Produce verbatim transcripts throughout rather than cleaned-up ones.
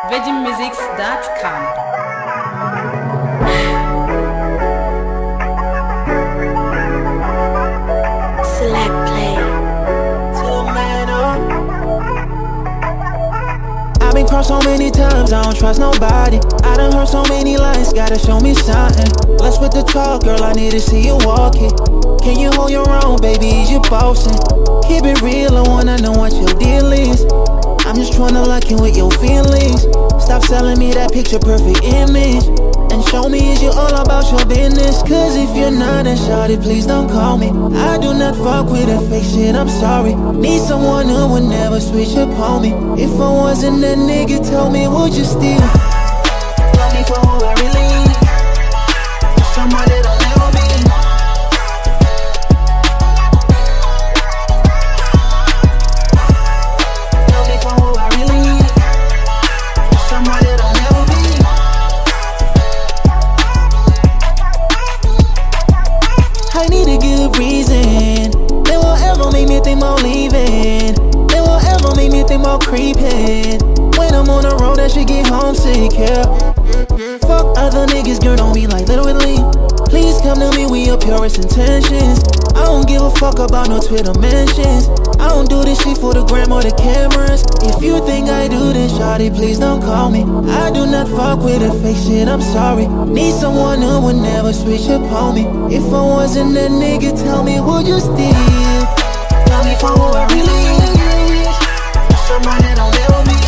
virgin musics dot com. Select play. I've been crossed so many times, I don't trust nobody. I done heard so many lines, gotta show me something. Let's with the talk, girl, I need to see you walk it. Can you hold your own, baby, is you bossing? Keep it real, I wanna know what your deal is. I'm just tryna lock in with your feelings. Stop selling me that picture perfect image, and show me is you all about your business. Cause if you're not, then shawty, please don't call me. I do not fuck with that fake shit, I'm sorry. Need someone who would never switch up on me. If I wasn't that nigga, tell me, would you still love me for who I really am? Someone that'll never be. Love me for who I really am. Someone that'll never be. I need a good reason that will ever make me think about leaving, that will ever make me think about creeping. When I'm on the road, that shit get homesick, yeah. Fuck other niggas, girl, don't be like literally. Please come to me with your purest intentions. I don't give a fuck about no Twitter mentions. I don't do this shit for the gram or the cameras. If you think I do this, shawty, please don't call me. I do not fuck with the fake shit, I'm sorry. Need someone who would never switch up on me. If I wasn't that nigga, tell me, would you still love me for who I really am? Someone that I'll never be.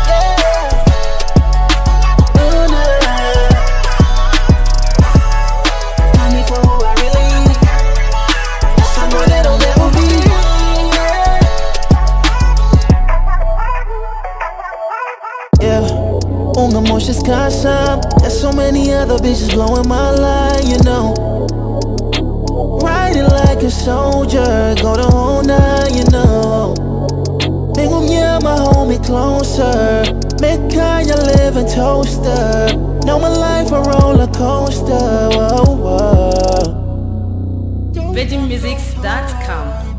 Unga moshas kasam. There's so many other bitches blowing my line, you know. Riding like a soldier, go the whole nine, you know. Think I'm yeah, my homie closer. Make kaya living toaster. Know my life a roller coaster. Whoa, whoa. virgin musics dot com.